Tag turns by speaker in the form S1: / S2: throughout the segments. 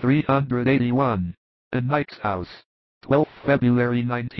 S1: 381. In Nike's house. 12th February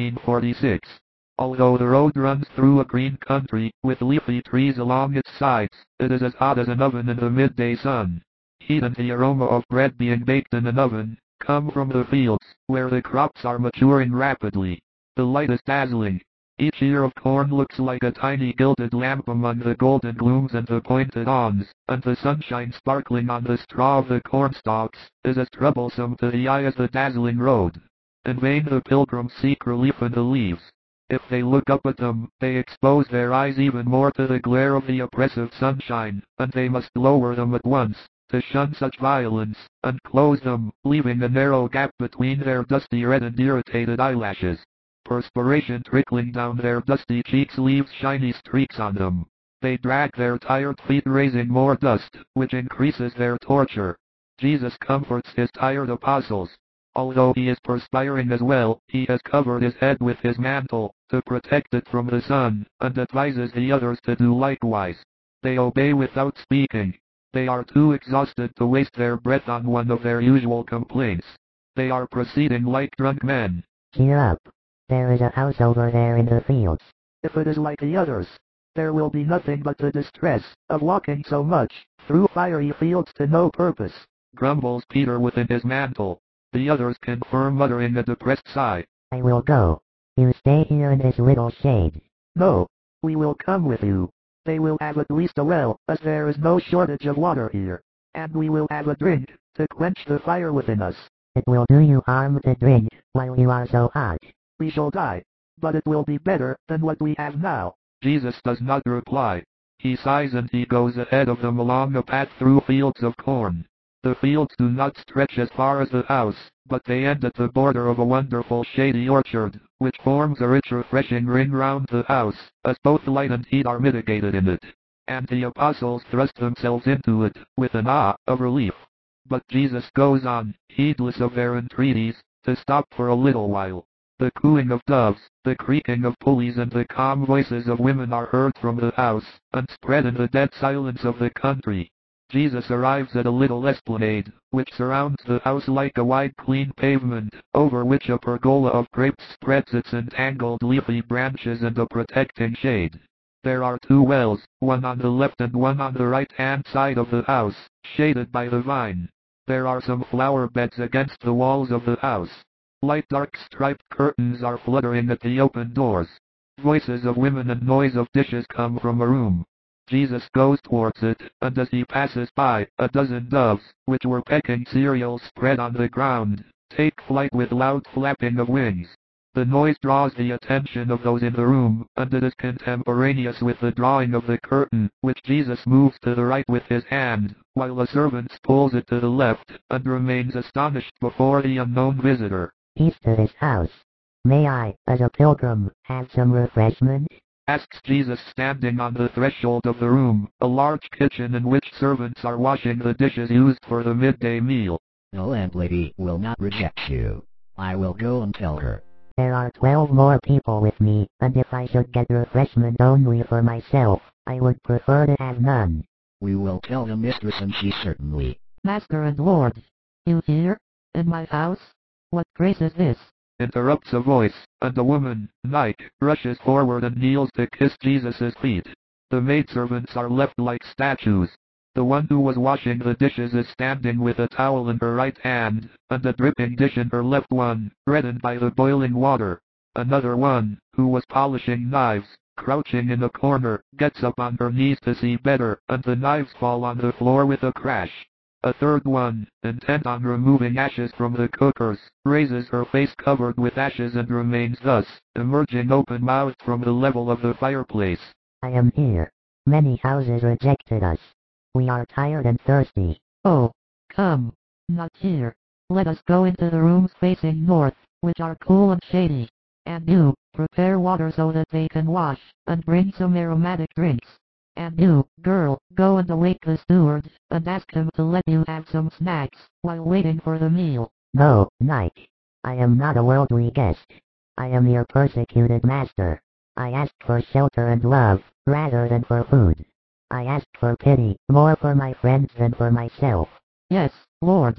S1: 1946. Although the road runs through a green country, with leafy trees along its sides, it is as hot as an oven in the midday sun. Heat and the aroma of bread being baked in an oven come from the fields, where the crops are maturing rapidly. The light is dazzling. Each ear of corn looks like a tiny gilded lamp among the golden glooms and the pointed awns, and the sunshine sparkling on the straw of the cornstalks is as troublesome to the eye as the dazzling road. In vain the pilgrims seek relief in the leaves. If they look up at them, they expose their eyes even more to the glare of the oppressive sunshine, and they must lower them at once, to shun such violence, and close them, leaving a narrow gap between their dusty red and irritated eyelashes. Perspiration trickling down their dusty cheeks leaves shiny streaks on them. They drag their tired feet, raising more dust, which increases their torture. Jesus comforts his tired apostles. Although he is perspiring as well, he has covered his head with his mantle, to protect it from the sun, and advises the others to do likewise. They obey without speaking. They are too exhausted to waste their breath on one of their usual complaints. They are proceeding like drunk men.
S2: Cheer up. There is a house over there in the fields.
S3: If it is like the others, there will be nothing but the distress of walking so much through fiery fields to no purpose,
S1: grumbles Peter within his mantle. The others confirm, muttering a depressed sigh.
S2: I will go. You stay here in this little shade.
S3: No, we will come with you. They will have at least a well, as there is no shortage of water here. And we will have a drink, to quench the fire within us.
S2: It will do you harm to drink, while you are so hot.
S3: We shall die, but it will be better than what we have now.
S1: Jesus does not reply. He sighs and he goes ahead of them along a path through fields of corn. The fields do not stretch as far as the house, but they end at the border of a wonderful shady orchard, which forms a rich refreshing ring round the house, as both light and heat are mitigated in it. And the apostles thrust themselves into it, with an ah of relief. But Jesus goes on, heedless of their entreaties, to stop for a little while. The cooing of doves, the creaking of pulleys and the calm voices of women are heard from the house, and spread in the dead silence of the country. Jesus arrives at a little esplanade, which surrounds the house like a wide clean pavement, over which a pergola of grapes spreads its entangled leafy branches and a protecting shade. There are two wells, one on the left and one on the right-hand side of the house, shaded by the vine. There are some flower beds against the walls of the house. Light dark striped curtains are fluttering at the open doors. Voices of women and noise of dishes come from a room. Jesus goes towards it, and as he passes by, a dozen doves, which were pecking cereal spread on the ground, take flight with loud flapping of wings. The noise draws the attention of those in the room, and it is contemporaneous with the drawing of the curtain, which Jesus moves to the right with his hand, while a servant pulls it to the left, and remains astonished before the unknown visitor.
S2: Peace to this house. May I, as a pilgrim, have some refreshment?
S1: Asks Jesus, standing on the threshold of the room, a large kitchen in which servants are washing the dishes used for the midday meal.
S4: The landlady will not reject you. I will go and tell her.
S2: There are 12 more people with me, and if I should get refreshment only for myself, I would prefer to have none.
S4: We will tell the mistress, and she certainly.
S5: Master and Lord, you here? In my house? What grace is this?
S1: Interrupts a voice, and a woman, Nike, rushes forward and kneels to kiss Jesus' feet. The maidservants are left like statues. The one who was washing the dishes is standing with a towel in her right hand, and a dripping dish in her left one, reddened by the boiling water. Another one, who was polishing knives, crouching in a corner, gets up on her knees to see better, and the knives fall on the floor with a crash. A third one, intent on removing ashes from the cookers, raises her face covered with ashes and remains thus, emerging open-mouthed from the level of the fireplace.
S2: I am here. Many houses rejected us. We are tired and thirsty.
S5: Oh, come. Not here. Let us go into the rooms facing north, which are cool and shady. And you, prepare water so that they can wash, and bring some aromatic drinks. And you, girl, go and awake the steward, and ask him to let you have some snacks, while waiting for the meal.
S2: No, Nike. I am not a worldly guest. I am your persecuted master. I asked for shelter and love, rather than for food. I asked for pity, more for my friends than for myself.
S5: Yes, Lord.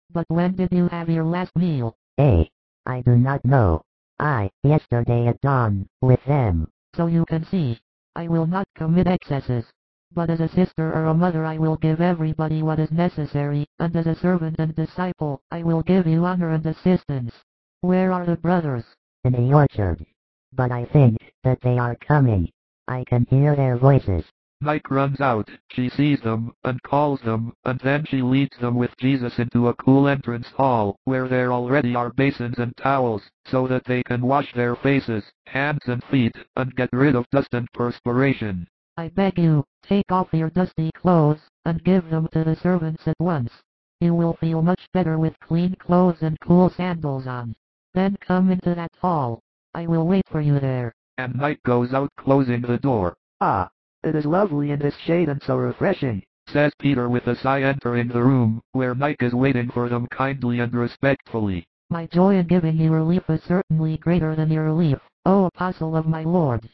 S5: But when did you have your last meal?
S2: I do not know. Yesterday at dawn, with them.
S5: So you can see, I will not commit excesses. But as a sister or a mother I will give everybody what is necessary, and as a servant and disciple, I will give you honor and assistance. Where are the brothers?
S2: In the orchard. But I think that they are coming. I can hear their voices.
S1: Nike runs out, she sees them, and calls them, and then she leads them with Jesus into a cool entrance hall, where there already are basins and towels, so that they can wash their faces, hands and feet, and get rid of dust and perspiration.
S5: I beg you, take off your dusty clothes, and give them to the servants at once. You will feel much better with clean clothes and cool sandals on. Then come into that hall. I will wait for you there.
S1: And Nike goes out, closing the door.
S3: It is lovely in this shade and so refreshing,
S1: says Peter with a sigh, entering the room, where Nike is waiting for them kindly and respectfully.
S5: My joy in giving you relief is certainly greater than your relief, O apostle of my Lord.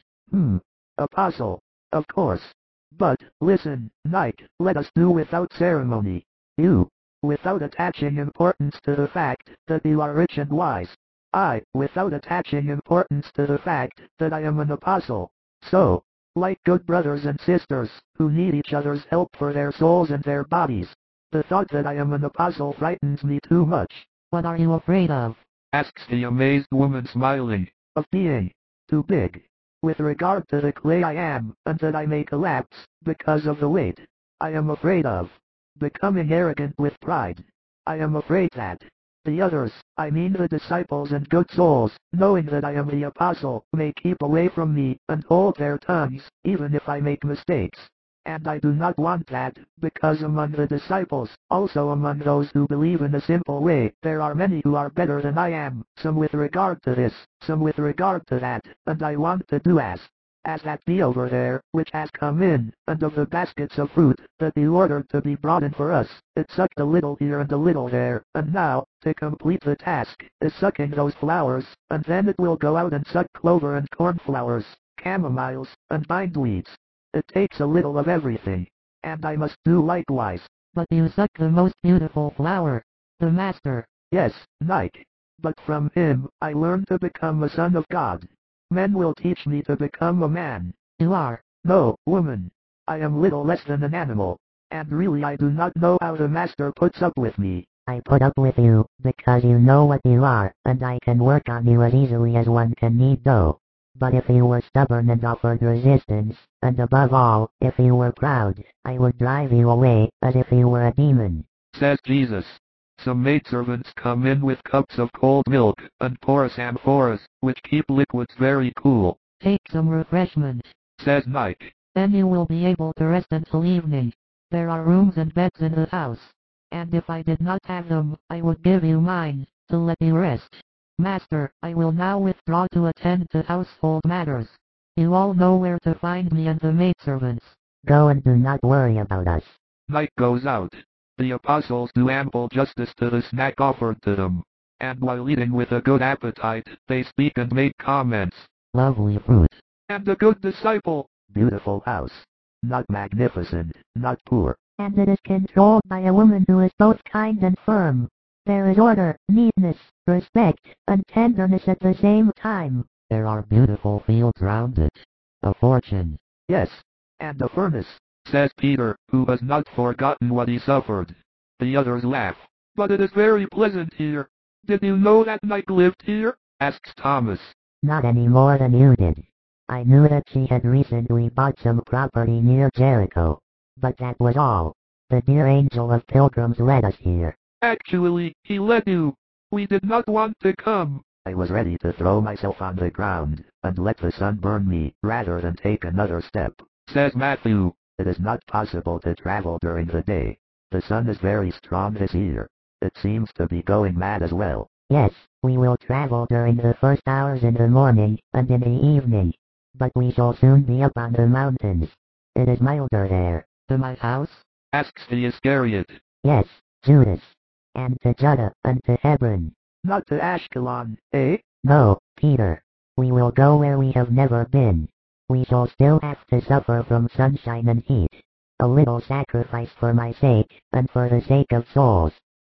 S3: Apostle. Of course. But, listen, Nike, let us do without ceremony. You, without attaching importance to the fact that you are rich and wise. I, without attaching importance to the fact that I am an apostle. So, like good brothers and sisters, who need each other's help for their souls and their bodies. The thought that I am an apostle frightens me too much.
S5: What are you afraid of?
S1: Asks the amazed woman, smiling.
S3: Of being too big. With regard to the clay I am, and that I may collapse, because of the weight. I am afraid of becoming arrogant with pride. I am afraid that the others, I mean the disciples and good souls, knowing that I am the apostle, may keep away from me, and hold their tongues, even if I make mistakes. And I do not want that, because among the disciples, also among those who believe in a simple way, there are many who are better than I am, some with regard to this, some with regard to that, and I want to do as that bee over there, which has come in, and of the baskets of fruit, that you ordered to be brought in for us, it sucked a little here and a little there, and now, to complete the task, is sucking those flowers, and then it will go out and suck clover and cornflowers, camomiles, and bindweeds. It takes a little of everything, and I must do likewise.
S5: But you suck the most beautiful flower, the Master.
S3: Yes, Nike. But from him, I learned to become a son of God. Men will teach me to become a man.
S5: You are.
S3: No, woman. I am little less than an animal, and really I do not know how the Master puts up with me.
S2: I put up with you, because you know what you are, and I can work on you as easily as one can knead dough. But if you were stubborn and offered resistance, and above all, if you were proud, I would drive you away, as if you were a demon.
S1: Says Jesus. Some maidservants come in with cups of cold milk, and porous amphoras, which keep liquids very cool.
S5: Take some refreshment,
S1: says Nike.
S5: Then you will be able to rest until evening. There are rooms and beds in the house. And if I did not have them, I would give you mine, to let you rest. Master, I will now withdraw to attend to household matters. You all know where to find me and the maidservants.
S2: Go and do not worry about us.
S1: Nike goes out. The apostles do ample justice to the snack offered to them. And while eating with a good appetite, they speak and make comments.
S5: Lovely fruit.
S1: And a good disciple.
S3: Beautiful house. Not magnificent, not poor.
S2: And it is controlled by a woman who is both kind and firm. There is order, neatness, respect, and tenderness at the same time.
S5: There are beautiful fields round it. A fortune.
S3: Yes, and a furnace.
S1: Says Peter, who has not forgotten what he suffered. The others laugh. But it is very pleasant here. Did you know that Nike lived here? Asks Thomas.
S2: Not any more than you did. I knew that she had recently bought some property near Jericho. But that was all. The dear angel of pilgrims led us here.
S1: Actually, he led you. We did not want to come.
S3: I was ready to throw myself on the ground, and let the sun burn me, rather than take another step.
S1: Says Matthew.
S3: It is not possible to travel during the day. The sun is very strong this year. It seems to be going mad as well.
S2: Yes, we will travel during the first hours in the morning, and in the evening. But we shall soon be up on the mountains. It is milder there.
S5: To my house?
S1: Asks the Iscariot.
S2: Yes, Judas. And to Judah, and to Hebron.
S3: Not to Ashkelon, eh?
S2: No, Peter. We will go where we have never been. We shall still have to suffer from sunshine and heat. A little sacrifice for my sake, and for the sake of souls.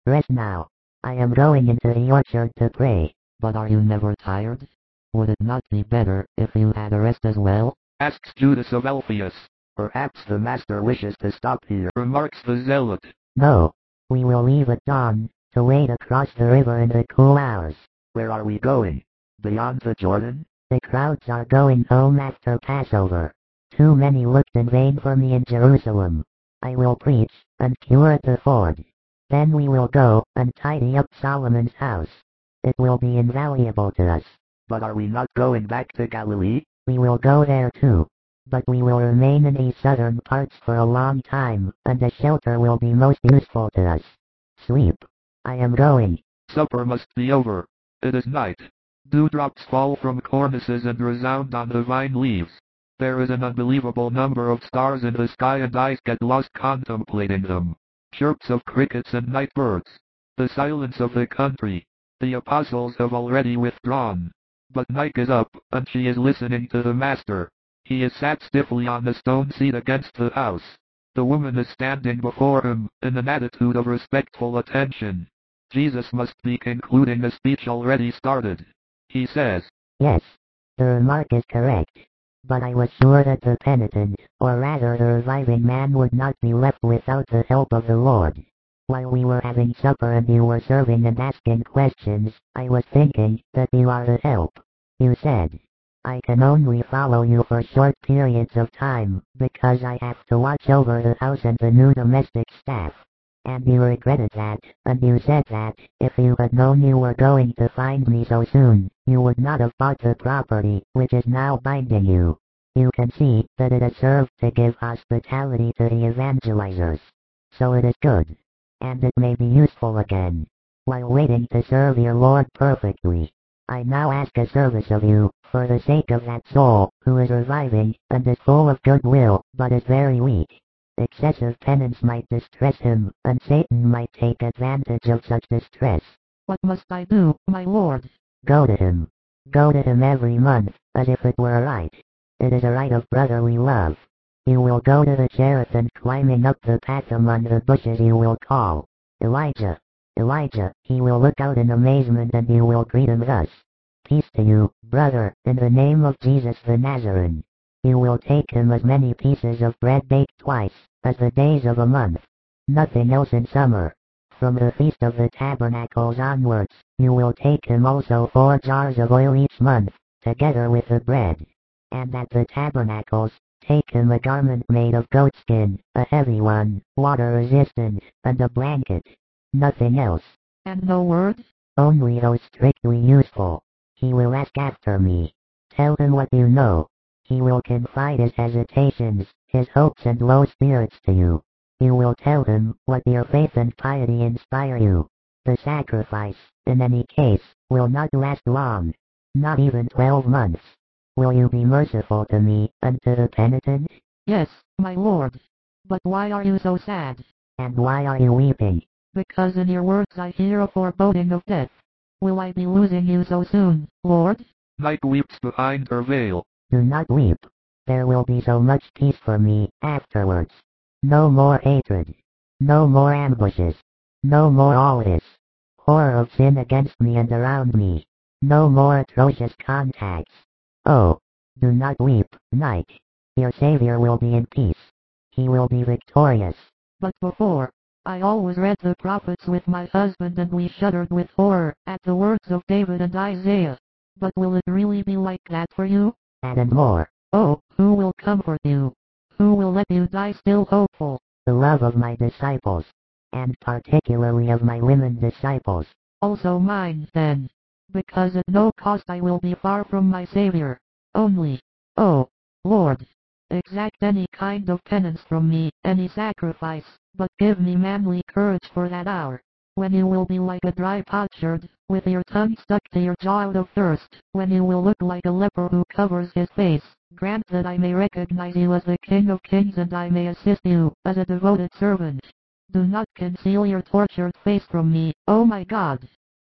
S2: Rest now. I am going into the orchard to pray.
S5: But are you never tired? Would it not be better if you had a rest as well?
S1: Asks Judas of Alphaeus.
S3: Perhaps the master wishes to stop here.
S1: Remarks the zealot.
S2: No. We will leave at dawn, to wade across the river in the cool hours.
S3: Where are we going? Beyond the Jordan?
S2: The crowds are going home after Passover. Too many looked in vain for me in Jerusalem. I will preach, and cure at the ford. Then we will go, and tidy up Solomon's house. It will be invaluable to us.
S3: But are we not going back to Galilee?
S2: We will go there too. But we will remain in these southern parts for a long time, and the shelter will be most useful to us. Sleep. I am going.
S1: Supper must be over. It is night. Dewdrops fall from cornices and resound on the vine leaves. There is an unbelievable number of stars in the sky and I get lost contemplating them. Chirps of crickets and night birds. The silence of the country. The apostles have already withdrawn. But Nike is up, and she is listening to the master. He is sat stiffly on the stone seat against the house. The woman is standing before him, in an attitude of respectful attention. Jesus must be concluding a speech already started. He says,
S2: Yes. The remark is correct. But I was sure that the penitent, or rather the reviving man, would not be left without the help of the Lord. While we were having supper and you were serving and asking questions, I was thinking that you are the help. You said, I can only follow you for short periods of time, because I have to watch over the house and the new domestic staff. And you regretted that, and you said that, if you had known you were going to find me so soon, you would not have bought the property, which is now binding you. You can see that it has served to give hospitality to the evangelizers. So it is good. And it may be useful again. While waiting to serve your Lord perfectly, I now ask a service of you, for the sake of that soul, who is reviving, and is full of goodwill, but is very weak. Excessive penance might distress him, and Satan might take advantage of such distress.
S5: What must I do, my lord?
S2: Go to him. Go to him every month, as if it were a right. It is a right of brotherly love. You will go to the Cherith, and climbing up the path among the bushes you will call, Elijah. Elijah. He will look out in amazement, and you will greet him thus. Peace to you, brother, in the name of Jesus the Nazarene. You will take him as many pieces of bread baked twice, as the days of a month. Nothing else in summer. From the Feast of the Tabernacles onwards, you will take him also 4 jars of oil each month, together with the bread. And at the Tabernacles, take him a garment made of goatskin, a heavy one, water-resistant, and a blanket. Nothing else.
S5: And no word?
S2: Only those strictly useful. He will ask after me. Tell him what you know. He will confide his hesitations, his hopes and low spirits to you. You will tell him what your faith and piety inspire you. The sacrifice, in any case, will not last long. Not even 12 months. Will you be merciful to me, and to the penitent?
S5: Yes, my lord. But why are you so sad?
S2: And why are you weeping?
S5: Because in your words I hear a foreboding of death. Will I be losing you so soon, Lord?
S1: Nike weeps behind her veil.
S2: Do not weep. There will be so much peace for me, afterwards. No more hatred. No more ambushes. No more all this horror of sin against me and around me. No more atrocious contacts. Oh, do not weep, Nike. Your Savior will be in peace. He will be victorious.
S5: But before, I always read the prophets with my husband, and we shuddered with horror at the words of David and Isaiah. But will it really be like that for you?
S2: And more.
S5: Oh, who will comfort you? Who will let you die still hopeful?
S2: The love of my disciples. And particularly of my women disciples.
S5: Also mine, then. Because at no cost I will be far from my Savior. Only, oh, Lord, exact any kind of penance from me, any sacrifice, but give me manly courage for that hour, when you will be like a dry potsherd, with your tongue stuck to your jaw out of thirst, when you will look like a leper who covers his face. Grant that I may recognize you as the King of Kings, and I may assist you, as a devoted servant. Do not conceal your tortured face from me, oh my God.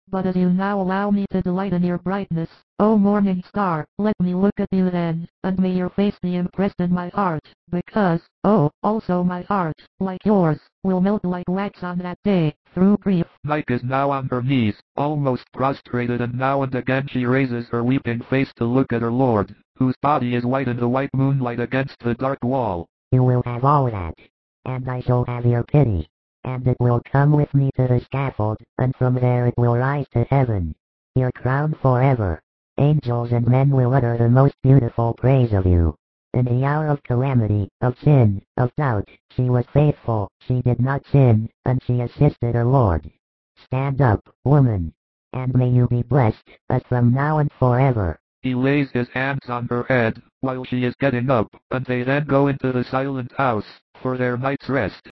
S5: But as you now allow me to delight in your brightness, O morning star, let me look at you then, and may your face be impressed in my heart, because, oh, also my heart, like yours, will melt like wax on that day, through grief.
S1: Night is now on her knees, almost prostrated, and now and again she raises her weeping face to look at her lord, whose body is white in the white moonlight against the dark wall.
S2: You will have all that, and I shall have your pity, and it will come with me to the scaffold, and from there it will rise to heaven, your crown forever. Angels and men will utter the most beautiful praise of you. In the hour of calamity, of sin, of doubt, she was faithful, she did not sin, and she assisted her Lord. Stand up, woman, and may you be blessed, as from now and forever.
S1: He lays his hands on her head, while she is getting up, and they then go into the silent house, for their night's rest.